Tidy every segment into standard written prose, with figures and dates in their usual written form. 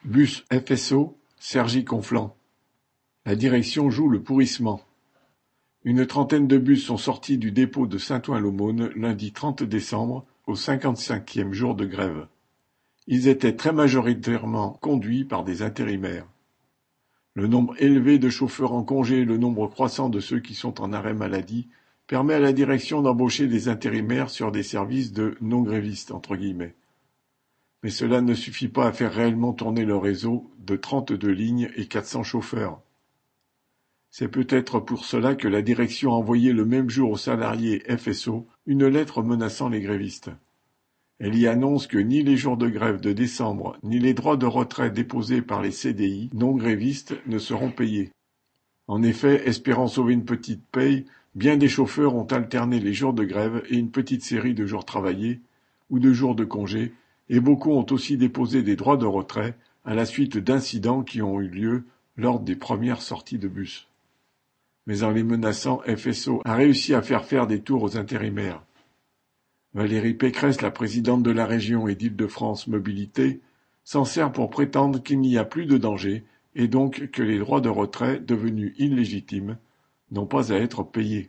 Bus FSO, Cergy-Conflans. La direction joue le pourrissement. Une trentaine de bus sont sortis du dépôt de Saint-Ouen-l'Aumône lundi 30 décembre, au 55e jour de grève. Ils étaient très majoritairement conduits par des intérimaires. Le nombre élevé de chauffeurs en congé et le nombre croissant de ceux qui sont en arrêt maladie permet à la direction d'embaucher des intérimaires sur des services de non-grévistes, entre guillemets. Mais cela ne suffit pas à faire réellement tourner le réseau de 32 lignes et 400 chauffeurs. C'est peut-être pour cela que la direction a envoyé le même jour aux salariés FSO une lettre menaçant les grévistes. Elle y annonce que ni les jours de grève de décembre, ni les droits de retrait déposés par les CDI non grévistes ne seront payés. En effet, espérant sauver une petite paye, bien des chauffeurs ont alterné les jours de grève et une petite série de jours travaillés, ou de jours de congé, et beaucoup ont aussi déposé des droits de retrait à la suite d'incidents qui ont eu lieu lors des premières sorties de bus. Mais en les menaçant, FSO a réussi à faire des tours aux intérimaires. Valérie Pécresse, la présidente de la région et d'Île-de-France Mobilité, s'en sert pour prétendre qu'il n'y a plus de danger et donc que les droits de retrait, devenus illégitimes, n'ont pas à être payés.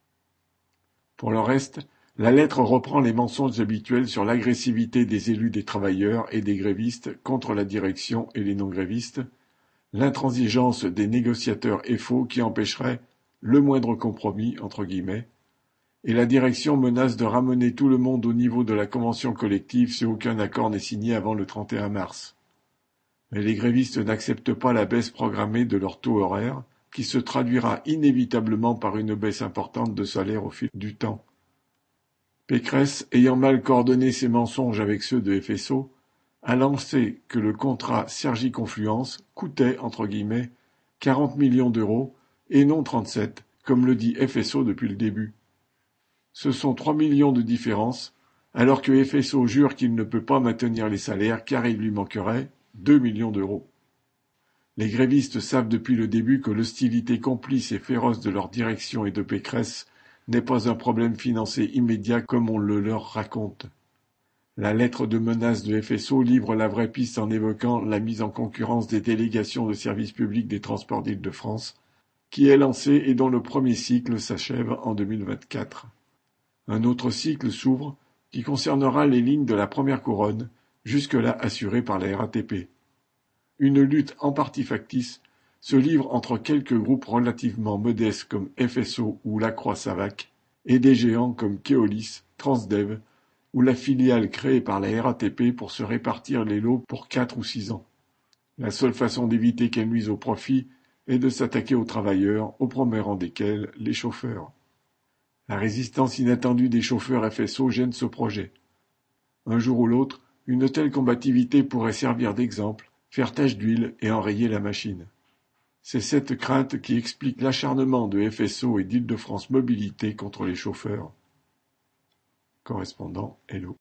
Pour le reste, la lettre reprend les mensonges habituels sur l'agressivité des élus des travailleurs et des grévistes contre la direction et les non-grévistes, l'intransigeance des négociateurs FO qui empêcherait le moindre compromis, entre guillemets, et la direction menace de ramener tout le monde au niveau de la convention collective si aucun accord n'est signé avant le 31 mars. Mais les grévistes n'acceptent pas la baisse programmée de leur taux horaire, qui se traduira inévitablement par une baisse importante de salaire au fil du temps. Pécresse, ayant mal coordonné ses mensonges avec ceux de FSO, a lancé que le contrat Cergy-Confluence coûtait, entre guillemets, 40 millions d'euros et non 37, comme le dit FSO depuis le début. Ce sont 3 millions de différence, alors que FSO jure qu'il ne peut pas maintenir les salaires car il lui manquerait 2 millions d'euros. Les grévistes savent depuis le début que l'hostilité complice et féroce de leur direction et de Pécresse n'est pas un problème financier immédiat comme on le leur raconte. La lettre de menace de FSO livre la vraie piste en évoquant la mise en concurrence des délégations de services publics des transports d'Île-de-France, qui est lancée et dont le premier cycle s'achève en 2024. Un autre cycle s'ouvre qui concernera les lignes de la première couronne, jusque-là assurées par la RATP. Une lutte en partie factice se livre entre quelques groupes relativement modestes comme FSO ou Lacroix-Savac et des géants comme Keolis, Transdev ou la filiale créée par la RATP pour se répartir les lots pour 4 ou 6 ans. La seule façon d'éviter qu'elle nuise au profit est de s'attaquer aux travailleurs, au premier rang desquels les chauffeurs. La résistance inattendue des chauffeurs FSO gêne ce projet. Un jour ou l'autre, une telle combativité pourrait servir d'exemple, faire tache d'huile et enrayer la machine. C'est cette crainte qui explique l'acharnement de FSO et d'Île-de-France Mobilité contre les chauffeurs. Correspondant Hello.